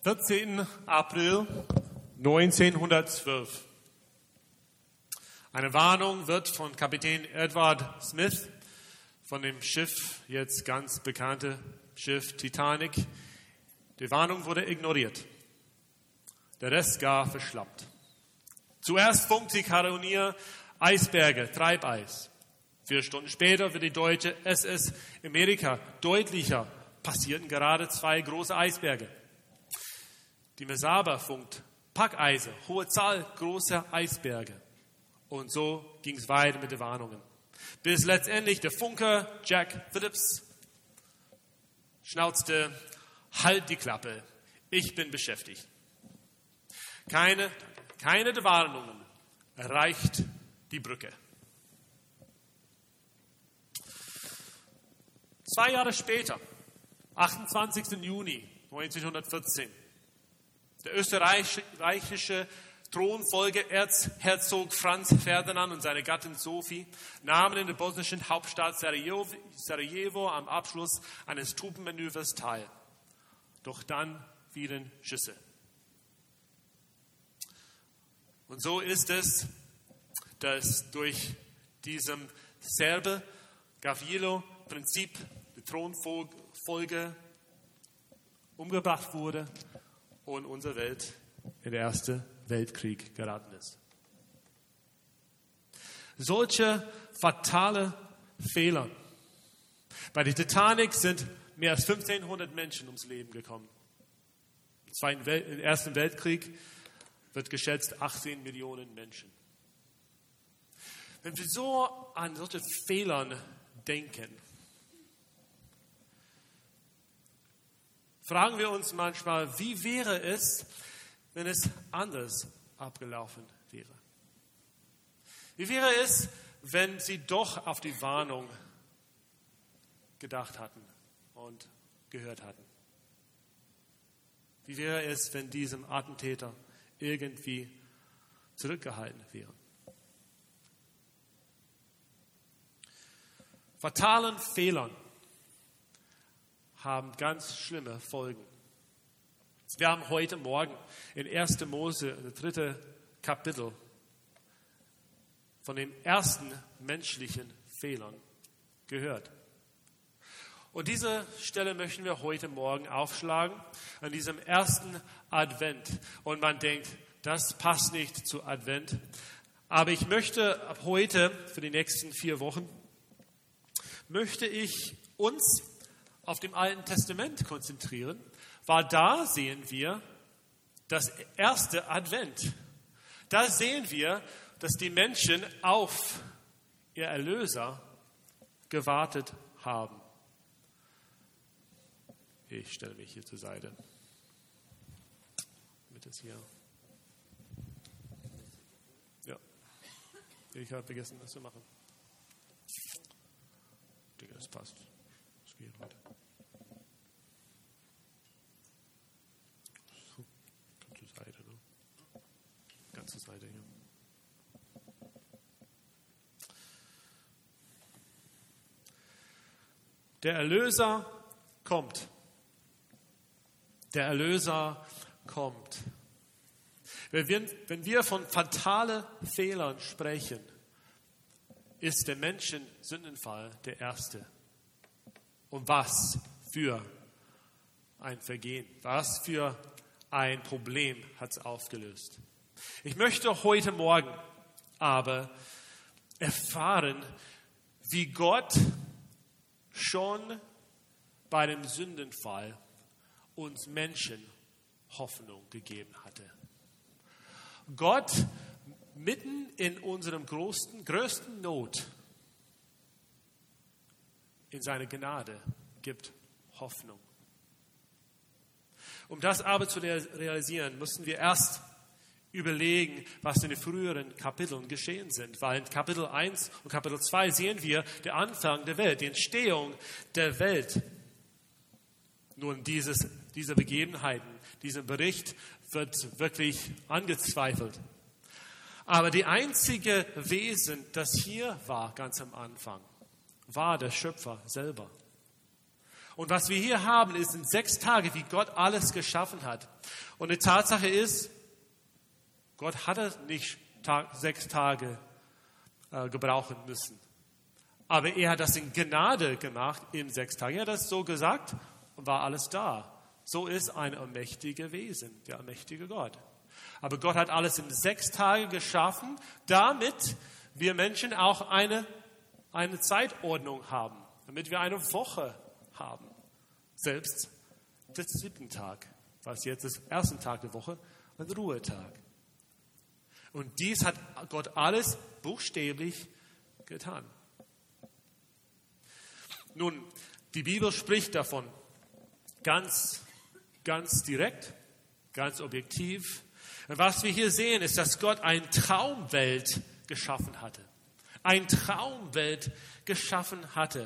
14. April 1912. Eine Warnung wird von Kapitän Edward Smith von dem Schiff, jetzt ganz bekannte Schiff Titanic. Die Warnung wurde ignoriert. Der Rest gar verschlampt. Zuerst funkt die Kanonier Eisberge, Treibeis. 4 Stunden später wird die deutsche SS Amerika deutlicher. Passierten gerade 2 große Eisberge. Die Mesaba funkt Packeise, hohe Zahl großer Eisberge. Und so ging es weiter mit den Warnungen. Bis letztendlich der Funker Jack Phillips schnauzte: Halt die Klappe, ich bin beschäftigt. Keine der Warnungen erreicht die Brücke. 2 Jahre später, 28. Juni 1914, der österreichische Thronfolger Erzherzog Franz Ferdinand und seine Gattin Sophie nahmen in der bosnischen Hauptstadt Sarajevo am Abschluss eines Truppenmanövers teil. Doch dann fielen Schüsse. Und so ist es, dass durch diesem Serbe-Gavrilo-Prinzip der Thronfolger umgebracht wurde und unsere Welt in den Ersten Weltkrieg geraten ist. Solche fatale Fehler. Bei der Titanic sind mehr als 1500 Menschen ums Leben gekommen. Im Ersten Weltkrieg wird geschätzt 18 Millionen Menschen. Wenn wir so an solche Fehlern denken, fragen wir uns manchmal, wie wäre es, wenn es anders abgelaufen wäre? Wie wäre es, wenn sie doch auf die Warnung gedacht hatten und gehört hatten? Wie wäre es, wenn diesem Attentäter irgendwie zurückgehalten wären? Fatalen Fehlern haben ganz schlimme Folgen. Wir haben heute Morgen in 1. Mose, das 3. Kapitel, von den ersten menschlichen Fehlern gehört. Und diese Stelle möchten wir heute Morgen aufschlagen, an diesem ersten Advent. Und man denkt, das passt nicht zu Advent. Aber ich möchte ab heute, für die nächsten 4 Wochen, möchte ich uns auf dem Alten Testament konzentrieren, weil da sehen wir das erste Advent. Da sehen wir, dass die Menschen auf ihr Erlöser gewartet haben. Ich stelle mich hier zur Seite. Mit das hier. Ja. Ich habe vergessen, das zu machen. Ich denke, das passt. Das geht weiter. So, ganze Seite, ne? Ganze Seite hier. Der Erlöser kommt. Der Erlöser kommt. Wenn wir von fatalen Fehlern sprechen, ist der Menschen-Sündenfall der erste. Und was für ein Vergehen, was für ein Problem hat es aufgelöst. Ich möchte heute Morgen aber erfahren, wie Gott schon bei dem Sündenfall uns Menschen Hoffnung gegeben hatte. Gott mitten in unserem größten Not in seine Gnade gibt Hoffnung. Um das aber zu realisieren, müssen wir erst überlegen, was in den früheren Kapiteln geschehen sind. Weil in Kapitel 1 und Kapitel 2 sehen wir den Anfang der Welt, die Entstehung der Welt. Nun, diese Begebenheiten, dieser Bericht wird wirklich angezweifelt. Aber die einzige Wesen, das hier war, ganz am Anfang, war der Schöpfer selber. Und was wir hier haben, ist in 6 Tage, wie Gott alles geschaffen hat. Und die Tatsache ist, Gott hatte nicht 6 Tage gebrauchen müssen. Aber er hat das in Gnade gemacht in 6 Tagen. Er hat das so gesagt und war alles da. So ist ein allmächtiger Wesen, der allmächtige Gott. Aber Gott hat alles in 6 Tagen geschaffen, damit wir Menschen auch eine Zeitordnung haben, damit wir eine Woche haben. Selbst den 7. Tag, was jetzt ist, ersten Tag der Woche, ein Ruhetag. Und dies hat Gott alles buchstäblich getan. Nun, die Bibel spricht davon ganz direkt, ganz objektiv. Und was wir hier sehen, ist, dass Gott eine Traumwelt geschaffen hatte. Eine Traumwelt geschaffen hatte.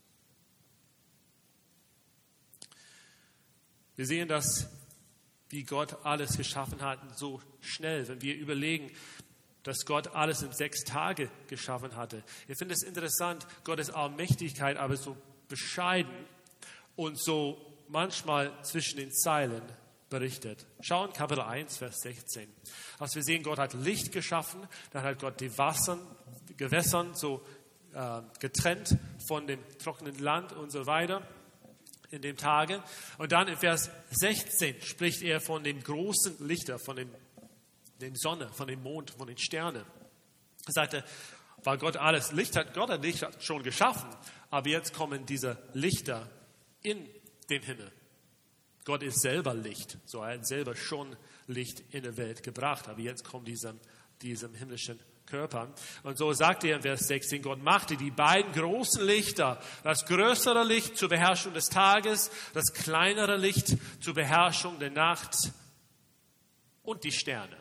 Wir sehen das, wie Gott alles geschaffen hat, so schnell, wenn wir überlegen, dass Gott alles in 6 Tage geschaffen hatte. Ich finde es interessant, Gottes Allmächtigkeit aber so bescheiden und so manchmal zwischen den Zeilen berichtet. Schauen Kapitel 1, Vers 16. Als wir sehen, Gott hat Licht geschaffen, dann hat Gott die Gewässern so getrennt von dem trockenen Land und so weiter in den Tagen. Und dann in Vers 16 spricht er von den großen Lichtern, von der Sonne, von dem Mond, von den Sternen. Er sagte, weil Gott alles Licht hat, Gott hat Licht schon geschaffen, aber jetzt kommen diese Lichter in den Himmel. Gott ist selber Licht, so er hat selber schon Licht in die Welt gebracht, aber jetzt kommt diesem himmlischen Körper. Und so sagt er in Vers 16, Gott machte die beiden großen Lichter, das größere Licht zur Beherrschung des Tages, das kleinere Licht zur Beherrschung der Nacht und die Sterne.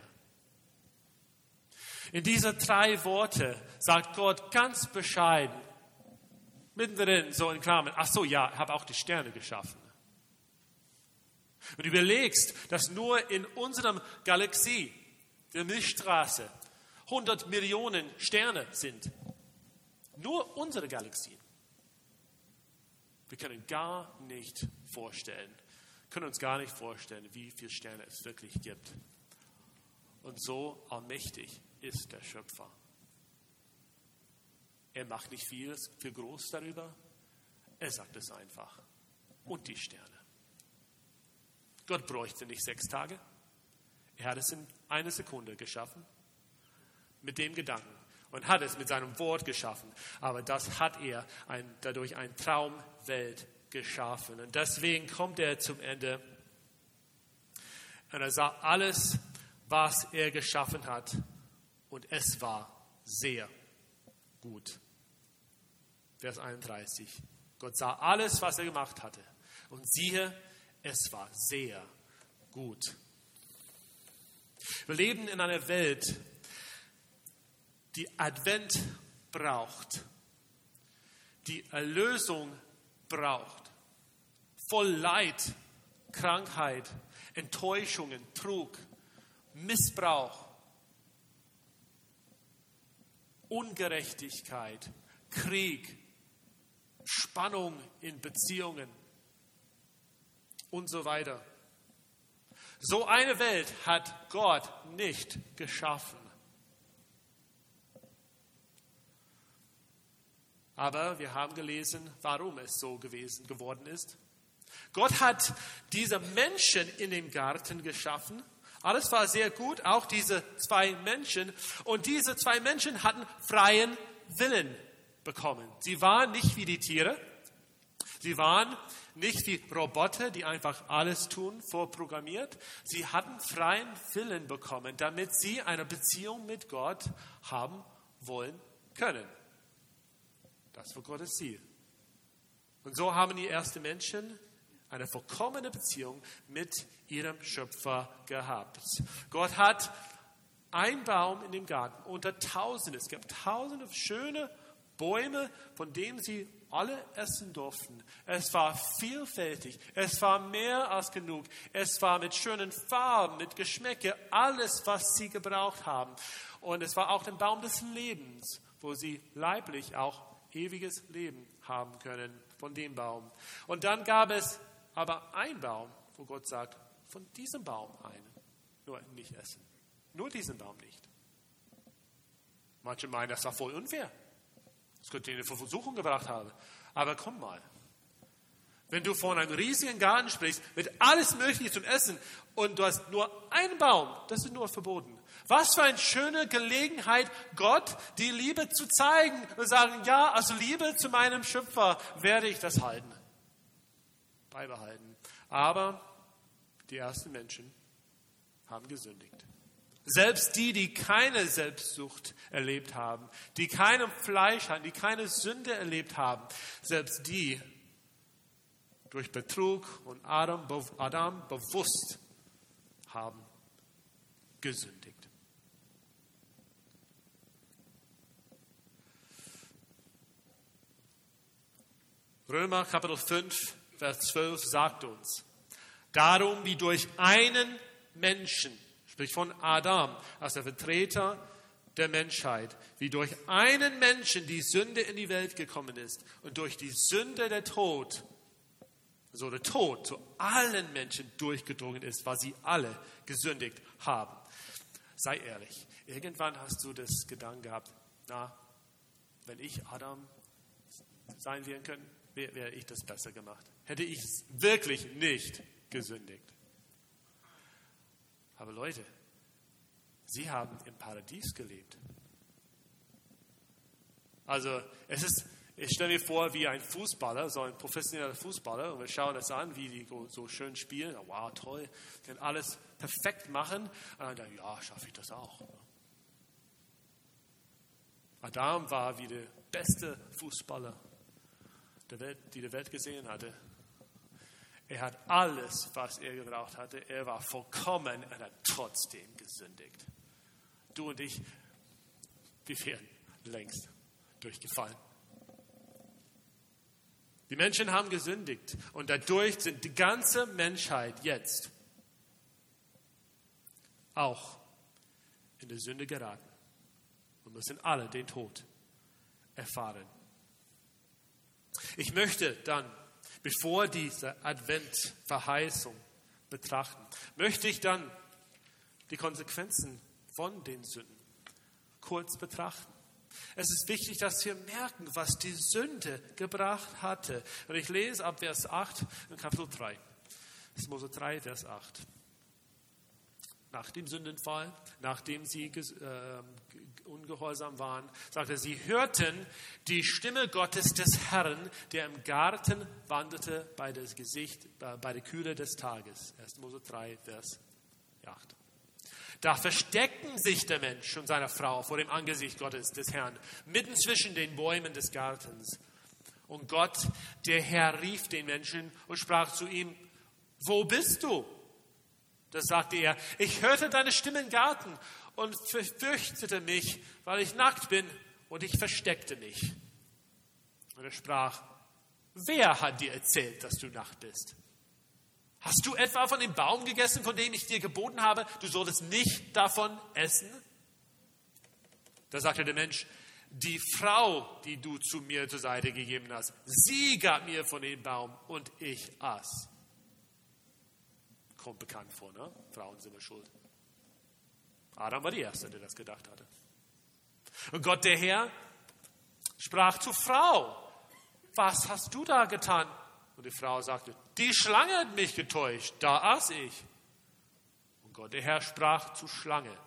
In diese 3 Worte sagt Gott ganz bescheiden, mittendrin so in Klammern, ach so, ja, ich habe auch die Sterne geschaffen. Wenn du überlegst, dass nur in unserer Galaxie, der Milchstraße, 100 Millionen Sterne sind. Nur unsere Galaxien. Wir können uns gar nicht vorstellen, wie viele Sterne es wirklich gibt. Und so allmächtig ist der Schöpfer. Er macht nicht viel groß darüber. Er sagt es einfach. Und die Sterne. Gott bräuchte nicht 6 Tage. Er hat es in 1 Sekunde geschaffen. Mit dem Gedanken. Und hat es mit seinem Wort geschaffen. Aber das hat er dadurch eine Traumwelt geschaffen. Und deswegen kommt er zum Ende. Und er sagt, alles, was er geschaffen hat. Und es war sehr gut. Vers 31. Gott sah alles, was er gemacht hatte. Und siehe, es war sehr gut. Wir leben in einer Welt, die Advent braucht, die Erlösung braucht, voll Leid, Krankheit, Enttäuschungen, Trug, Missbrauch, Ungerechtigkeit, Krieg, Spannung in Beziehungen und so weiter. So eine Welt hat Gott nicht geschaffen. Aber wir haben gelesen, warum es so geworden ist. Gott hat diese Menschen in dem Garten geschaffen. Alles war sehr gut, auch diese 2 Menschen. Und diese 2 Menschen hatten freien Willen bekommen. Sie waren nicht wie die Tiere. Sie waren nicht wie Roboter, die einfach alles tun, vorprogrammiert. Sie hatten freien Willen bekommen, damit sie eine Beziehung mit Gott haben wollen können. Das war Gottes Ziel. Und so haben die ersten Menschen eine vollkommene Beziehung mit ihrem Schöpfer gehabt. Gott hat einen Baum in dem Garten unter Tausende. Es gab Tausende schöne Bäume, von denen sie alle essen durften. Es war vielfältig. Es war mehr als genug. Es war mit schönen Farben, mit Geschmäcke, alles, was sie gebraucht haben. Und es war auch der Baum des Lebens, wo sie leiblich auch ewiges Leben haben können. von dem Baum. Und dann gab es aber einen Baum, wo Gott sagt, von diesem Baum einen, nur nicht essen. Nur diesen Baum nicht. Manche meinen, das war voll unfair. Das könnte ihn in Versuchung gebracht haben. Aber komm mal. Wenn du von einem riesigen Garten sprichst, mit alles Mögliche zum Essen und du hast nur einen Baum, das ist nur verboten. Was für eine schöne Gelegenheit, Gott die Liebe zu zeigen und sagen, ja, also Liebe zu meinem Schöpfer werde ich das halten, beibehalten. Aber die ersten Menschen haben gesündigt. Selbst die keine Selbstsucht erlebt haben, die keinem Fleisch hatten, die keine Sünde erlebt haben, selbst die durch Betrug und Adam bewusst haben gesündigt. Römer Kapitel 5, Vers 12 sagt uns, darum wie durch einen Menschen, sprich von Adam, als der Vertreter der Menschheit, wie durch einen Menschen die Sünde in die Welt gekommen ist und durch die Sünde der Tod zu allen Menschen durchgedrungen ist, weil sie alle gesündigt haben. Sei ehrlich, irgendwann hast du das Gedanken gehabt, wenn ich Adam sein wäre können, wäre ich das besser gemacht. Hätte ich wirklich nicht gesündigt. Aber Leute, sie haben im Paradies gelebt. Also ich stelle mir vor, wie ein Fußballer, so ein professioneller Fußballer, und wir schauen das an, wie die so schön spielen. Wow, toll, können alles perfekt machen. Und dann, ja, schaffe ich das auch. Adam war wie der beste Fußballer, die die Welt gesehen hatte. Er hat alles, was er gebraucht hatte. Er war vollkommen und hat trotzdem gesündigt. Du und ich, wir wären längst durchgefallen. Die Menschen haben gesündigt und dadurch sind die ganze Menschheit jetzt auch in die Sünde geraten und müssen alle den Tod erfahren. Ich möchte dann, bevor diese Adventverheißung betrachten, möchte ich dann die Konsequenzen von den Sünden kurz betrachten. Es ist wichtig, dass wir merken, was die Sünde gebracht hatte. Und ich lese ab Vers 8 in Kapitel 3. Das ist Mose 3, Vers 8. Nach dem Sündenfall, nachdem sie ungehorsam waren, sagte, sie hörten die Stimme Gottes des Herrn, der im Garten wanderte bei der Kühle des Tages. 1. Mose 3, Vers 8. Da versteckten sich der Mensch und seine Frau vor dem Angesicht Gottes des Herrn, mitten zwischen den Bäumen des Gartens. Und Gott, der Herr, rief den Menschen und sprach zu ihm, wo bist du? Da sagte er, ich hörte deine Stimme im Garten und fürchtete mich, weil ich nackt bin, und ich versteckte mich. Und er sprach, wer hat dir erzählt, dass du nackt bist? Hast du etwa von dem Baum gegessen, von dem ich dir geboten habe, du solltest nicht davon essen? Da sagte der Mensch, die Frau, die du zu mir zur Seite gegeben hast, sie gab mir von dem Baum und ich aß. Kommt bekannt vor, ne? Frauen sind wir schuld. Adam war die Erste, der das gedacht hatte. Und Gott, der Herr, sprach zur Frau, was hast du da getan? Und die Frau sagte, die Schlange hat mich getäuscht, da aß ich. Und Gott, der Herr, sprach zur Schlange,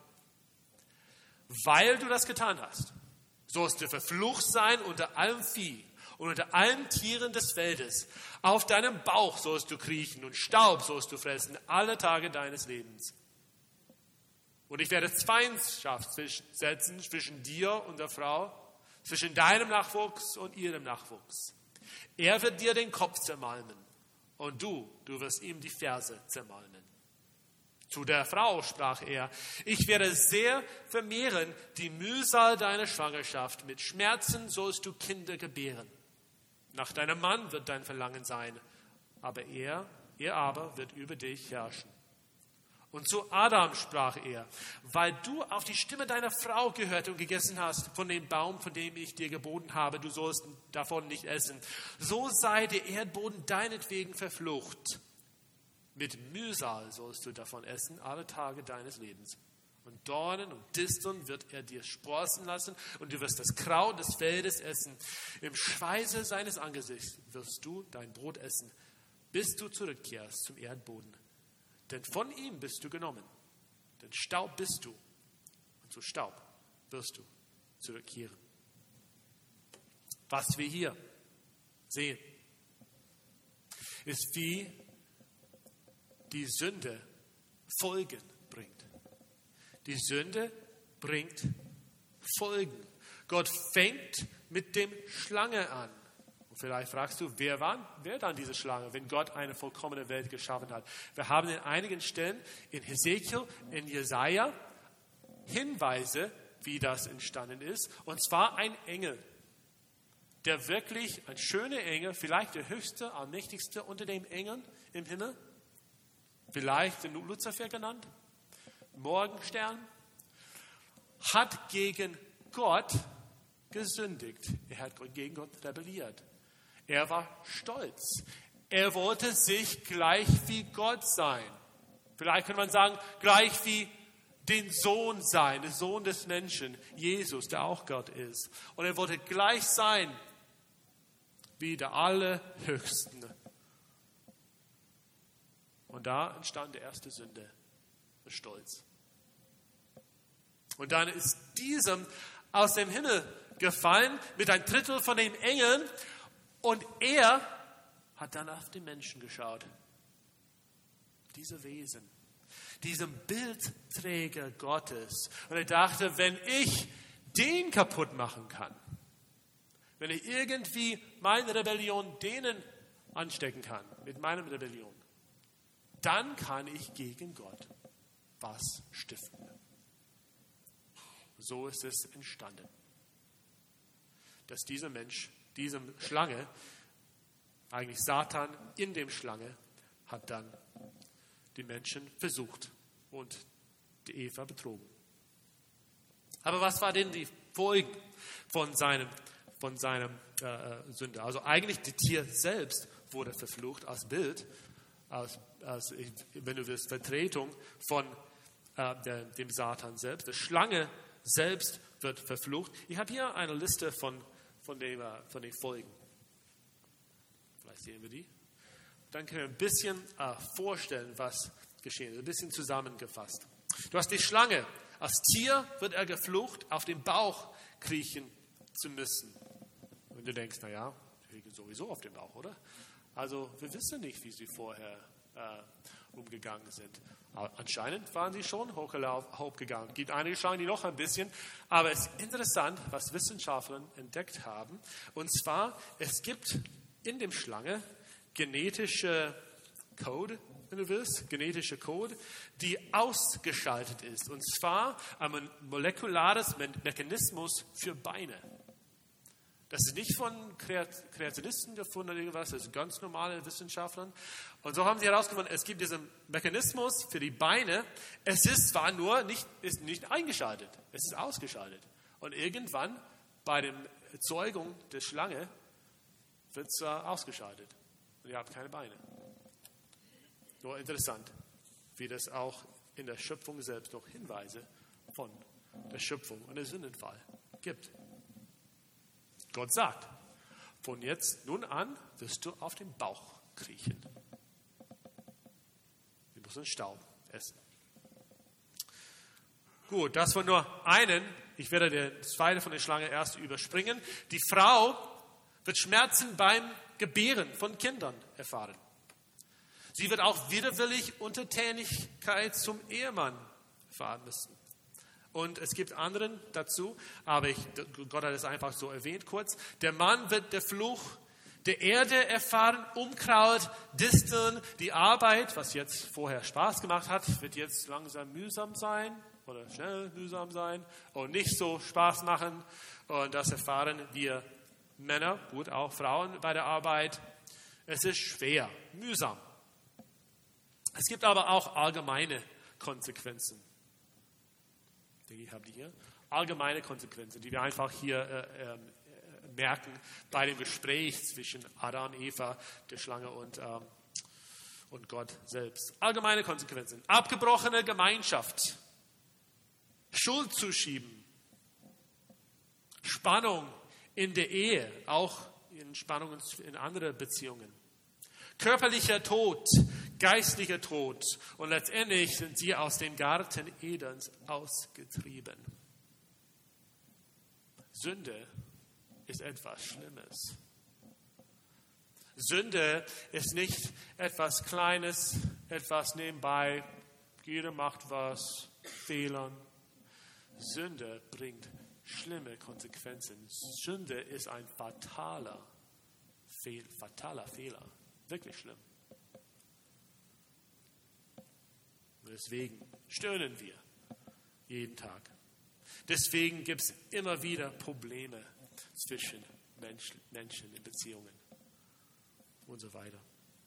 weil du das getan hast, sollst du verflucht sein unter allem Vieh und unter allen Tieren des Feldes. Auf deinem Bauch sollst du kriechen und Staub sollst du fressen alle Tage deines Lebens. Und ich werde Feindschaft setzen zwischen dir und der Frau, zwischen deinem Nachwuchs und ihrem Nachwuchs. Er wird dir den Kopf zermalmen und du wirst ihm die Ferse zermalmen. Zu der Frau sprach er, ich werde sehr vermehren die Mühsal deiner Schwangerschaft. Mit Schmerzen sollst du Kinder gebären. Nach deinem Mann wird dein Verlangen sein, aber er aber wird über dich herrschen. Und zu Adam sprach er: Weil du auf die Stimme deiner Frau gehört und gegessen hast von dem Baum, von dem ich dir geboten habe, du sollst davon nicht essen, so sei der Erdboden deinetwegen verflucht. Mit Mühsal sollst du davon essen alle Tage deines Lebens. Und Dornen und Disteln wird er dir sprossen lassen, und du wirst das Kraut des Feldes essen. Im Schweiße seines Angesichts wirst du dein Brot essen, bis du zurückkehrst zum Erdboden. Denn von ihm bist du genommen, denn Staub bist du, und zu Staub wirst du zurückkehren. Was wir hier sehen, ist, wie die Sünde Folgen bringt. Die Sünde bringt Folgen. Gott fängt mit dem Schlange an. Vielleicht fragst du, wer dann diese Schlange, wenn Gott eine vollkommene Welt geschaffen hat? Wir haben in einigen Stellen, in Hesekiel, in Jesaja, Hinweise, wie das entstanden ist. Und zwar ein Engel, der wirklich, ein schöner Engel, vielleicht der höchste, allmächtigste unter den Engeln im Himmel, vielleicht den Luzifer genannt, Morgenstern, hat gegen Gott gesündigt. Er hat gegen Gott rebelliert. Er war stolz. Er wollte sich gleich wie Gott sein. Vielleicht kann man sagen, gleich wie den Sohn sein, der Sohn des Menschen, Jesus, der auch Gott ist. Und er wollte gleich sein wie der Allerhöchsten. Und da entstand die erste Sünde, der Stolz. Und dann ist diesem aus dem Himmel gefallen mit ein Drittel von den Engeln. Und er hat dann auf den Menschen geschaut. Diese Wesen, diesem Bildträger Gottes. Und er dachte, wenn ich den kaputt machen kann, wenn ich irgendwie meine Rebellion denen anstecken kann, mit meiner Rebellion, dann kann ich gegen Gott was stiften. So ist es entstanden, dass dieser Mensch, diesem Schlange, eigentlich Satan in dem Schlange, hat dann die Menschen versucht und die Eva betrogen. Aber was war denn die Folge von seinem Sünde? Also eigentlich das Tier selbst wurde verflucht als Bild, wenn du willst, Vertretung von dem Satan selbst. Die Schlange selbst wird verflucht. Ich habe hier eine Liste von den Folgen. Vielleicht sehen wir die. Dann können wir ein bisschen vorstellen, was geschehen ist. Ein bisschen zusammengefasst. Du hast die Schlange. Als Tier wird er geflucht, auf den Bauch kriechen zu müssen. Und du denkst, naja, die liegen sowieso auf dem Bauch, oder? Also wir wissen nicht, wie sie vorher umgegangen sind. Aber anscheinend waren sie schon hochgegangen. Es gibt einige Schlangen, die noch ein bisschen. Aber es ist interessant, was Wissenschaftler entdeckt haben. Und zwar, es gibt in dem Schlange genetische Code, wenn du willst, genetische Code, die ausgeschaltet ist. Und zwar ein molekulares Mechanismus für Beine. Das ist nicht von Kreationisten gefunden oder irgendwas, das ist ganz normale Wissenschaftler. Und so haben sie herausgefunden, es gibt diesen Mechanismus für die Beine. Es ist zwar nur nicht eingeschaltet, es ist ausgeschaltet. Und irgendwann bei der Erzeugung der Schlange wird es ausgeschaltet. Und ihr habt keine Beine. Nur interessant, wie das auch in der Schöpfung selbst noch Hinweise von der Schöpfung und der Sündenfall gibt. Gott sagt, von jetzt nun an wirst du auf den Bauch kriechen. Du musst den Staub essen. Gut, das war nur einen. Ich werde die zweite von der Schlange erst überspringen. Die Frau wird Schmerzen beim Gebären von Kindern erfahren. Sie wird auch widerwillig Untertänigkeit zum Ehemann erfahren müssen. Und es gibt anderen dazu, aber Gott hat es einfach so erwähnt kurz. Der Mann wird der Fluch der Erde erfahren, Unkraut, Disteln, die Arbeit, was jetzt vorher Spaß gemacht hat, wird jetzt langsam mühsam sein oder schnell mühsam sein und nicht so Spaß machen. Und das erfahren wir Männer, gut auch Frauen bei der Arbeit. Es ist schwer, mühsam. Es gibt aber auch allgemeine Konsequenzen. Ich habe die hier. Allgemeine Konsequenzen, die wir einfach hier merken bei dem Gespräch zwischen Adam, Eva, der Schlange und Gott selbst. Allgemeine Konsequenzen. Abgebrochene Gemeinschaft. Schuld zuschieben. Spannung in der Ehe, auch in Spannungen in andere Beziehungen. Körperlicher Tod, geistlicher Tod. Und letztendlich sind sie aus dem Garten Edens ausgetrieben. Sünde ist etwas Schlimmes. Sünde ist nicht etwas Kleines, etwas nebenbei. Jeder macht was, Fehlern. Sünde bringt schlimme Konsequenzen. Sünde ist ein fataler Fehler. Wirklich schlimm. Und deswegen stöhnen wir jeden Tag. Deswegen gibt es immer wieder Probleme zwischen Menschen in Beziehungen und so weiter.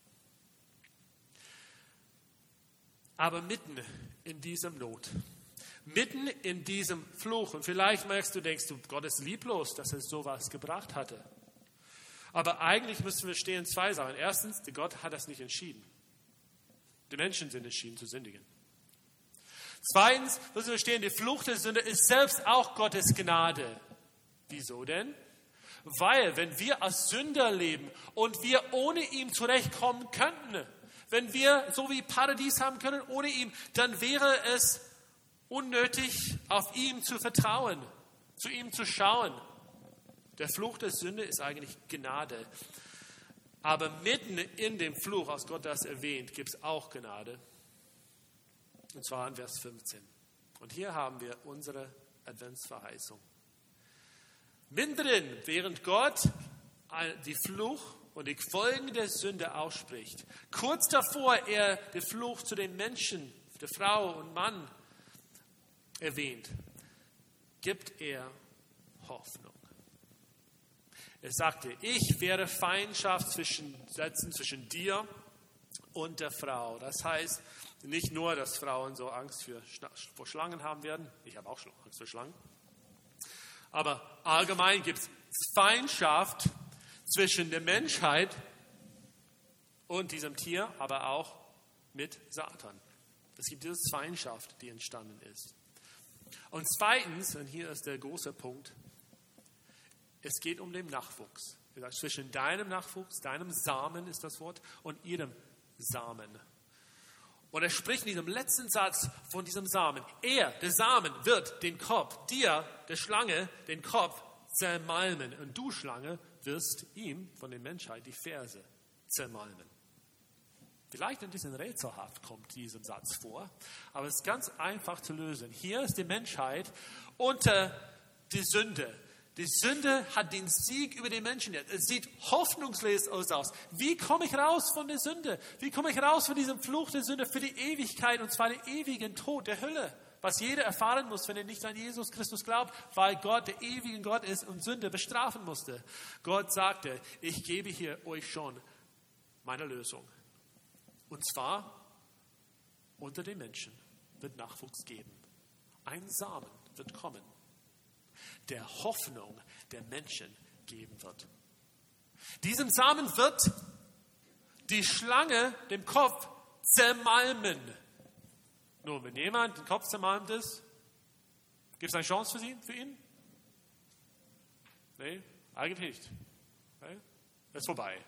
Aber mitten in diesem Not, mitten in diesem Fluch, und vielleicht denkst du, Gott ist lieblos, dass er sowas gebracht hatte. Aber eigentlich müssen wir stehen zwei Sachen. Erstens, Gott hat das nicht entschieden. Die Menschen sind entschieden zu sündigen. Zweitens müssen wir stehen, die Flucht der Sünde ist selbst auch Gottes Gnade. Wieso denn? Weil, wenn wir als Sünder leben und wir ohne ihn zurechtkommen könnten, wenn wir so wie Paradies haben können ohne ihn, dann wäre es unnötig, auf ihn zu vertrauen, zu ihm zu schauen. Der Fluch der Sünde ist eigentlich Gnade. Aber mitten in dem Fluch, als Gott das erwähnt, gibt es auch Gnade. Und zwar in Vers 15. Und hier haben wir unsere Adventsverheißung. Mittendrin, während Gott die Fluch und die Folgen der Sünde ausspricht, kurz davor er den Fluch zu den Menschen, der Frau und Mann erwähnt, gibt er Hoffnung. Er sagte, ich werde Feindschaft setzen zwischen dir und der Frau. Das heißt nicht nur, dass Frauen so Angst vor Schlangen haben werden. Ich habe auch Angst vor Schlangen. Aber allgemein gibt es Feindschaft zwischen der Menschheit und diesem Tier, aber auch mit Satan. Es gibt diese Feindschaft, die entstanden ist. Und zweitens, und hier ist der große Punkt, es geht um den Nachwuchs. Er sagt, zwischen deinem Nachwuchs, deinem Samen ist das Wort, und ihrem Samen. Und er spricht in diesem letzten Satz von diesem Samen. Er, der Samen, wird den Kopf, dir, der Schlange, den Kopf zermalmen. Und du, Schlange, wirst ihm, von der Menschheit, die Ferse zermalmen. Vielleicht ein bisschen rätselhaft kommt dieser Satz vor, aber es ist ganz einfach zu lösen. Hier ist die Menschheit unter die Sünde. Die Sünde hat den Sieg über den Menschen jetzt. Es sieht hoffnungslos aus. Wie komme ich raus von der Sünde? Wie komme ich raus von diesem Fluch der Sünde für die Ewigkeit, und zwar den ewigen Tod der Hölle? Was jeder erfahren muss, wenn er nicht an Jesus Christus glaubt, weil Gott der ewige Gott ist und Sünde bestrafen musste. Gott sagte, ich gebe hier euch schon meine Lösung. Und zwar, unter den Menschen wird Nachwuchs geben. Ein Samen wird kommen, der Hoffnung der Menschen geben wird. Diesem Samen wird die Schlange den Kopf zermalmen. Nun, wenn jemand den Kopf zermalmt ist, gibt es eine Chance für ihn? Nee, eigentlich nicht. Nee? Das ist vorbei.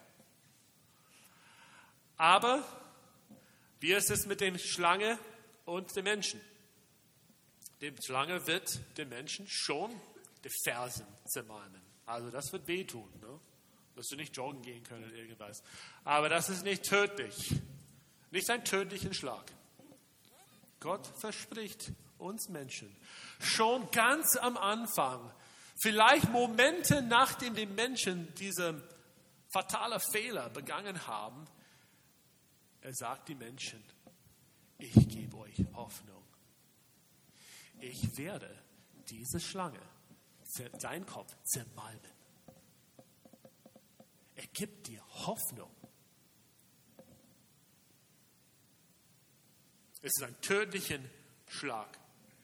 Aber wie ist es mit der Schlange und dem Menschen? Die Schlange wird den Menschen schon die Fersen zermalmen. Also das wird wehtun. Ne? Wirst du nicht joggen gehen können oder irgendwas. Aber das ist nicht tödlich. Nicht ein tödlicher Schlag. Gott verspricht uns Menschen schon ganz am Anfang, vielleicht Momente nachdem die Menschen diese fatale Fehler begangen haben, er sagt die Menschen, ich gebe euch Hoffnung. Ich werde diese Schlange, deinen Kopf, zermalmen. Er gibt dir Hoffnung. Es ist ein tödlicher Schlag.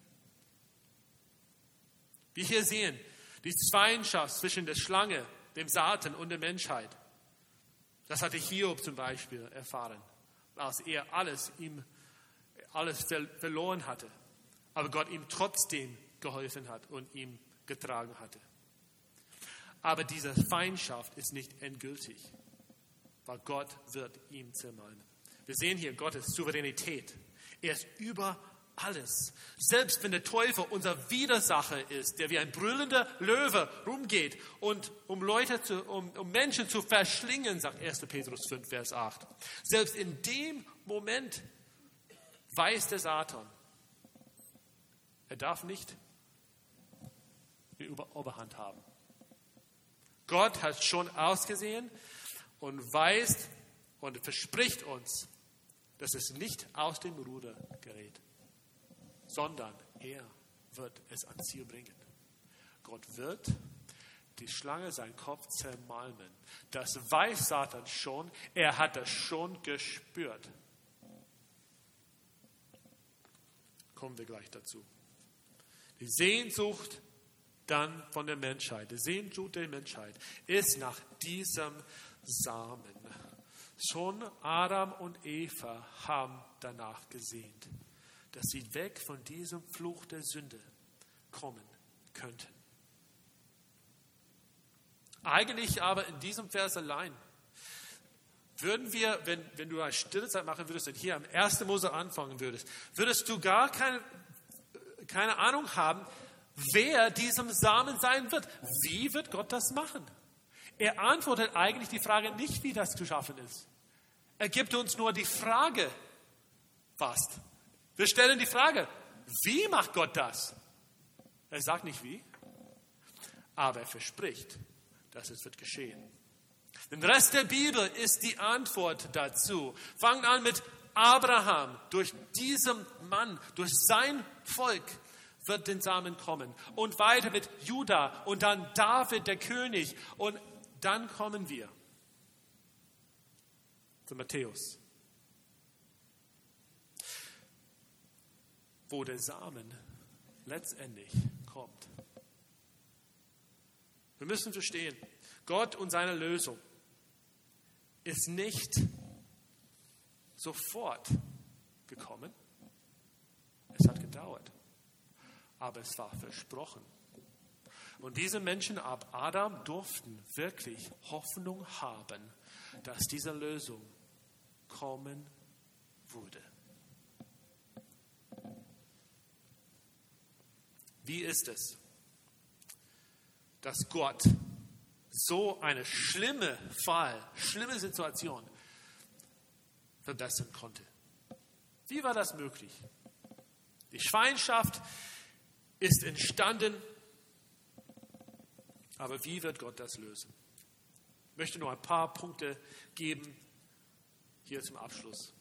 Wir hier sehen die Feindschaft zwischen der Schlange, dem Satan und der Menschheit. Das hatte Hiob zum Beispiel erfahren, als er alles verloren hatte, aber Gott ihm trotzdem geholfen hat und ihm getragen hatte. Aber diese Feindschaft ist nicht endgültig, weil Gott wird ihn zermalmen. Wir sehen hier Gottes Souveränität. Er ist über alles. Selbst wenn der Teufel unser Widersacher ist, der wie ein brüllender Löwe rumgeht und um Menschen zu verschlingen, sagt 1. Petrus 5, Vers 8. Selbst in dem Moment weiß der Satan, er darf nicht die Oberhand haben. Gott hat schon ausgesehen und weiß und verspricht uns, dass es nicht aus dem Ruder gerät, sondern er wird es ans Ziel bringen. Gott wird die Schlange seinen Kopf zermalmen. Das weiß Satan schon, er hat das schon gespürt. Kommen wir gleich dazu. Die Sehnsucht dann von der Menschheit, die Sehnsucht der Menschheit ist nach diesem Samen. Schon Adam und Eva haben danach gesehnt, dass sie weg von diesem Fluch der Sünde kommen könnten. Eigentlich aber in diesem Vers allein würden wir, wenn du eine Stillezeit machen würdest und hier am 1. Mose anfangen würdest du gar keine Ahnung haben, wer diesem Samen sein wird. Wie wird Gott das machen? Er antwortet eigentlich die Frage nicht, wie das zu schaffen ist. Er gibt uns nur die Frage fast. Wir stellen die Frage, wie macht Gott das? Er sagt nicht wie, aber er verspricht, dass es wird geschehen. Den Rest der Bibel ist die Antwort dazu. Fangen an mit Abraham. Durch diesen Mann, durch sein Volk wird den Samen kommen. Und weiter mit Juda und dann David, der König. Und dann kommen wir zu Matthäus, wo der Samen letztendlich kommt. Wir müssen verstehen, Gott und seine Lösung ist nicht sofort gekommen. Es hat gedauert, aber es war versprochen. Und diese Menschen ab Adam durften wirklich Hoffnung haben, dass diese Lösung kommen würde. Wie ist es, dass Gott so eine schlimme Situation verbessern konnte? Wie war das möglich? Die Feindschaft ist entstanden, aber wie wird Gott das lösen? Ich möchte nur ein paar Punkte geben, hier zum Abschluss.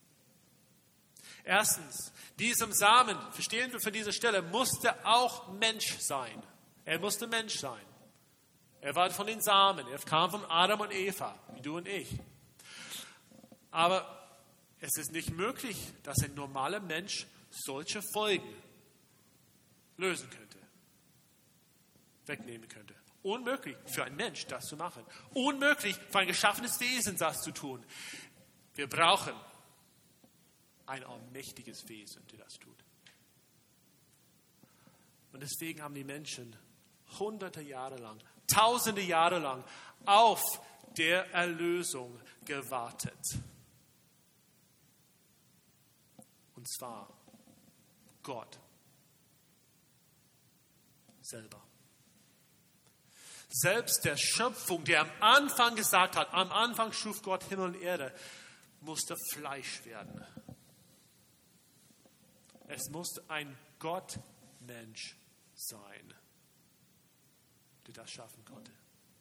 Erstens, diesem Samen, verstehen wir von dieser Stelle, musste auch Mensch sein. Er musste Mensch sein. Er war von den Samen, er kam von Adam und Eva, wie du und ich. Aber es ist nicht möglich, dass ein normaler Mensch solche Folgen lösen könnte, wegnehmen könnte. Unmöglich für einen Mensch, das zu machen. Unmöglich für ein geschaffenes Wesen, das zu tun. Wir brauchen ein allmächtiges Wesen, der das tut. Und deswegen haben die Menschen hunderte Jahre lang, tausende Jahre lang auf der Erlösung gewartet. Und zwar Gott selber. Selbst der Schöpfung, der am Anfang gesagt hat, am Anfang schuf Gott Himmel und Erde, musste Fleisch werden. Es musste ein Gottmensch sein, der das schaffen konnte.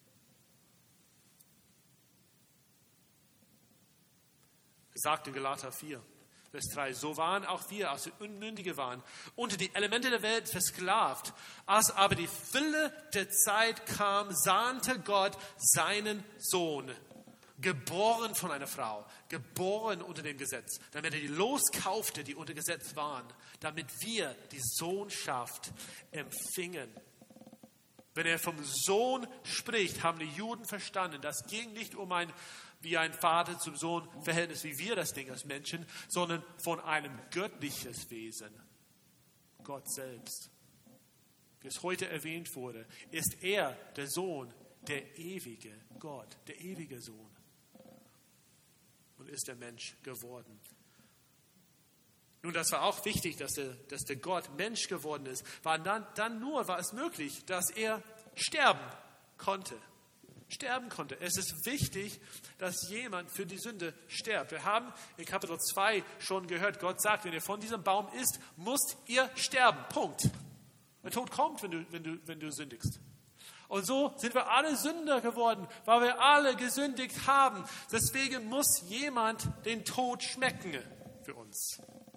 Es sagt in Galater 4, Vers 3, so waren auch wir, als wir Unmündige waren, unter die Elemente der Welt versklavt. Als aber die Fülle der Zeit kam, sandte Gott seinen Sohn. geboren von einer Frau, geboren unter dem Gesetz, damit er die loskaufte, die unter Gesetz waren, damit wir die Sohnschaft empfingen. Wenn er vom Sohn spricht, haben die Juden verstanden, das ging nicht um wie ein Vater zum Sohn Verhältnis, wie wir das Ding als Menschen, sondern von einem göttliches Wesen. Gott selbst. Wie es heute erwähnt wurde, ist er der Sohn, der ewige Gott, der ewige Sohn. Und ist der Mensch geworden. Nun, das war auch wichtig, dass der Gott Mensch geworden ist. Dann nur war es möglich, dass er sterben konnte. Sterben konnte. Es ist wichtig, dass jemand für die Sünde stirbt. Wir haben in Kapitel 2 schon gehört, Gott sagt, wenn ihr von diesem Baum isst, müsst ihr sterben. Punkt. Der Tod kommt, wenn du sündigst. Und so sind wir alle Sünder geworden, weil wir alle gesündigt haben. Deswegen muss jemand den Tod schmecken für uns.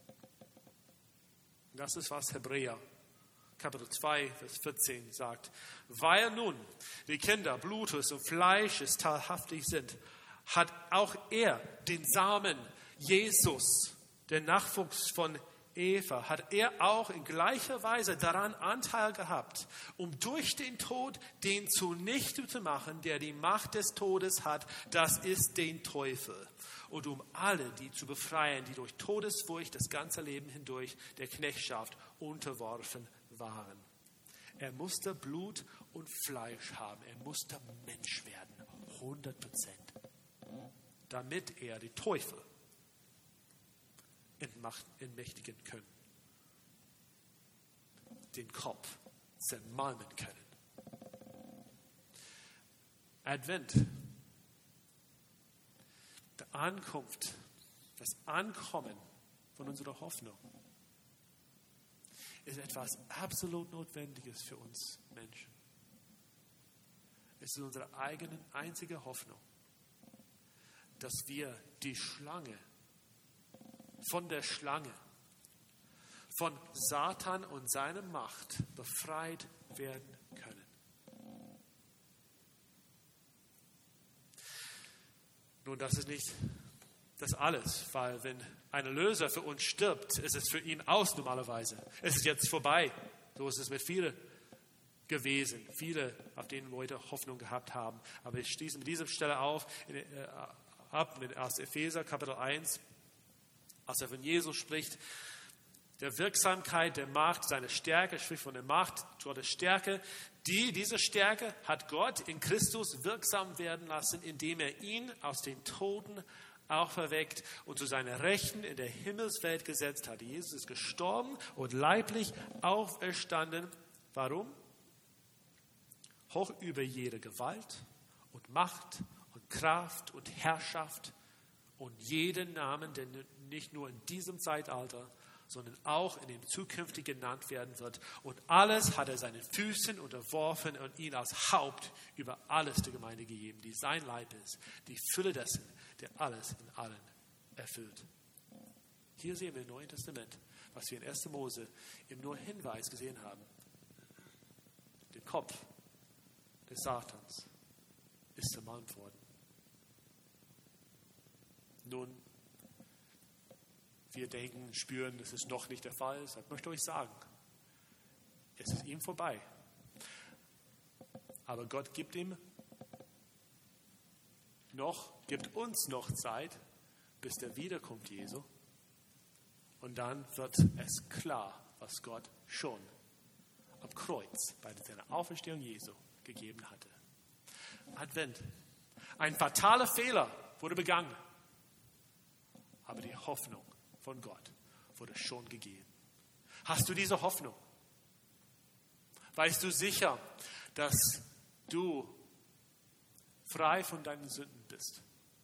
Das ist, was Hebräer Kapitel 2, Vers 14 sagt. Weil nun die Kinder Blutes und Fleisches teilhaftig sind, hat auch er den Samen Jesus, der Nachwuchs von Eva, hat er auch in gleicher Weise daran Anteil gehabt, um durch den Tod den zunichte zu machen, der die Macht des Todes hat, das ist den Teufel. Und um alle, die zu befreien, die durch Todesfurcht das ganze Leben hindurch der Knechtschaft unterworfen waren. Er musste Blut und Fleisch haben. Er musste Mensch werden. 100%. Damit er die Teufel entmächtigen können. Den Kopf zermalmen können. Advent. Die Ankunft, das Ankommen von unserer Hoffnung ist etwas absolut Notwendiges für uns Menschen. Es ist unsere eigene einzige Hoffnung, dass wir die Schlange, von der Schlange, von Satan und seiner Macht befreit werden können. Nun, das ist nicht das alles, weil wenn ein Erlöser für uns stirbt, ist es für ihn aus normalerweise. Es ist jetzt vorbei. So ist es mit vielen gewesen. Viele, auf denen wir heute Hoffnung gehabt haben. Aber ich schließe mit dieser Stelle aus Epheser Kapitel 1, als er von Jesus spricht, der Wirksamkeit, der Macht, seine Stärke, spricht von der Macht, Gottes Stärke. Diese Stärke hat Gott in Christus wirksam werden lassen, indem er ihn aus den Toten auferweckt und zu seiner Rechten in der Himmelswelt gesetzt hat. Jesus ist gestorben und leiblich auferstanden. Warum? Hoch über jede Gewalt und Macht und Kraft und Herrschaft und jeden Namen, der nicht nur in diesem Zeitalter, sondern auch in dem zukünftigen genannt werden wird. Und alles hat er seinen Füßen unterworfen und ihn als Haupt über alles der Gemeinde gegeben, die sein Leib ist, die Fülle dessen, der alles in allen erfüllt. Hier sehen wir im Neuen Testament, was wir in 1. Mose im nur Hinweis gesehen haben. Der Kopf des Satans ist zermalmt worden. Nun, wir denken, spüren, das ist noch nicht der Fall. Ich möchte euch sagen, es ist ihm vorbei. Aber Gott gibt uns noch Zeit, bis der Wiederkunft Jesu. Und dann wird es klar, was Gott schon am Kreuz bei seiner Auferstehung Jesu gegeben hatte. Advent. Ein fataler Fehler wurde begangen. Aber die Hoffnung von Gott wurde schon gegeben. Hast du diese Hoffnung? Weißt du sicher, dass du frei von deinen Sünden bist?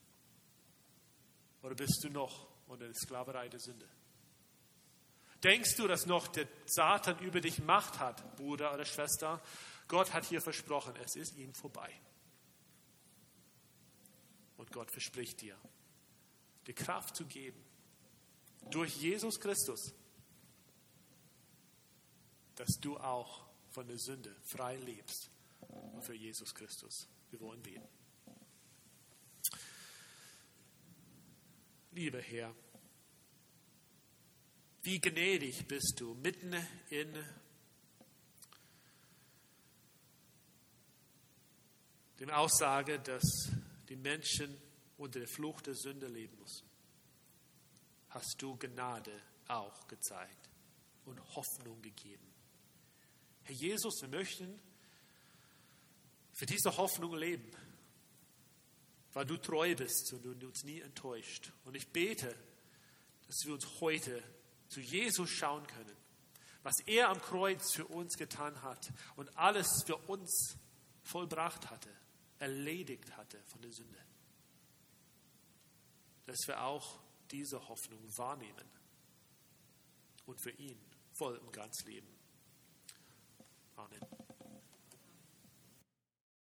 Oder bist du noch unter der Sklaverei der Sünde? Denkst du, dass noch der Satan über dich Macht hat, Bruder oder Schwester? Gott hat hier versprochen, es ist ihm vorbei. Und Gott verspricht dir, die Kraft zu geben, durch Jesus Christus, dass du auch von der Sünde frei lebst und für Jesus Christus. Wir wollen beten. Lieber Herr, wie gnädig bist du mitten in der Aussage, dass die Menschen unter der Flucht der Sünde leben müssen. Hast du Gnade auch gezeigt und Hoffnung gegeben. Herr Jesus, wir möchten für diese Hoffnung leben, weil du treu bist und du uns nie enttäuscht. Und ich bete, dass wir uns heute zu Jesus schauen können, was er am Kreuz für uns getan hat und alles für uns vollbracht hatte, erledigt hatte von der Sünde. Dass wir auch diese Hoffnung wahrnehmen und für ihn voll und ganz leben. Amen.